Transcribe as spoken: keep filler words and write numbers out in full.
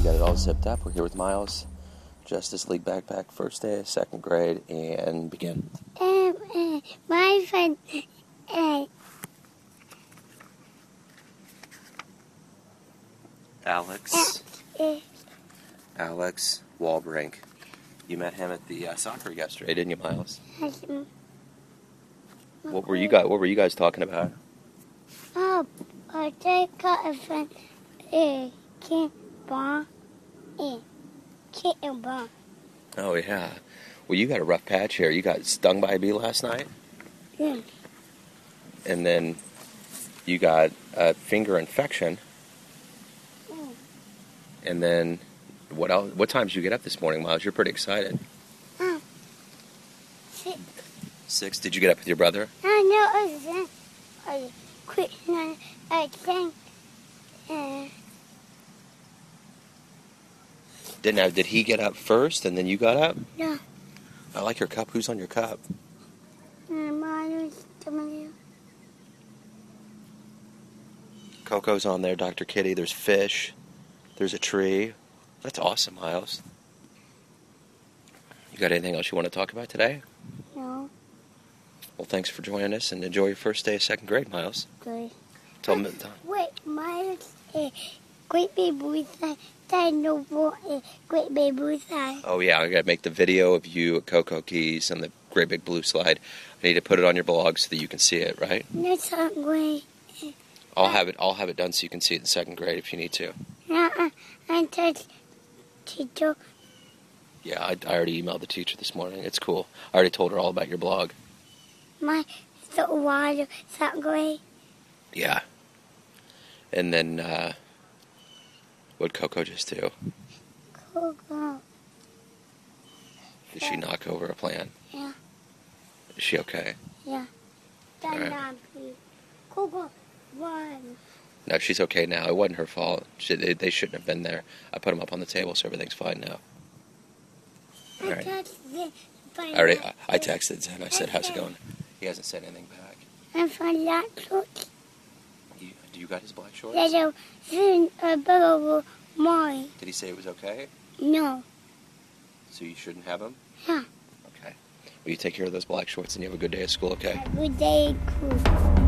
You got it all zipped up. We're here with Miles. Justice League backpack, first day, second grade, and begin. Um, uh, my friend, uh, Alex. uh, Alex Walbrink. You met him at the uh, soccer yesterday, didn't you, Miles? has, um, What were you guys? What were you guys talking about? oh, I just got a friend, uh, Kim Bond, uh, Kim Bond. Oh yeah. Well, you got a rough patch here. You got stung by a bee last night, Yeah. and then you got a finger infection, Mm. and then what else? What time did you get up this morning, Miles? You're pretty excited. Oh, shit. Six. Did you get up with your brother? I know I was in, I quit, and I think, uh, Did now? Did he get up first, and then you got up? no, I like your cup. Who's on your cup? and mine was W. Coco's on there. Doctor Kitty. There's fish. There's a tree. That's awesome, Miles. You got anything else you want to talk about today? No, Well, thanks for joining us, and enjoy your first day of second grade, Miles. good. Tell me. Wait, Miles, uh, Great Big Blue Sky, Side No More, uh, Great Big Blue Sky. Oh yeah, I gotta make the video of you at Coco Keys and the Great Big Blue Slide. I need to put it on your blog so that you can see it, right? That's not great. I'll have it. I'll have it done so you can see it in second grade if you need to. Uh-uh, I touched Tito. Yeah, I, I already emailed the teacher this morning. It's cool. I already told her all about your blog. My the water, it's not great. Yeah. And then, uh, what'd Coco just do? Cool girl. Did she knock over a plant? Yeah, Is she okay? yeah. All That's right. not good. Cool girl, one. No, she's okay now. It wasn't her fault. She, they, they shouldn't have been there. I put them up on the table, so everything's fine now. All I right. touched the I already. I, I texted Zen. I said, "How's it going?" He hasn't said anything back. I found that short. You, do you got his black shorts? Little soon available mine. Did he say it was okay? No. So you shouldn't have them? Yeah. Okay. Well, you take care of those black shorts and you have a good day at school, okay? Every day cool.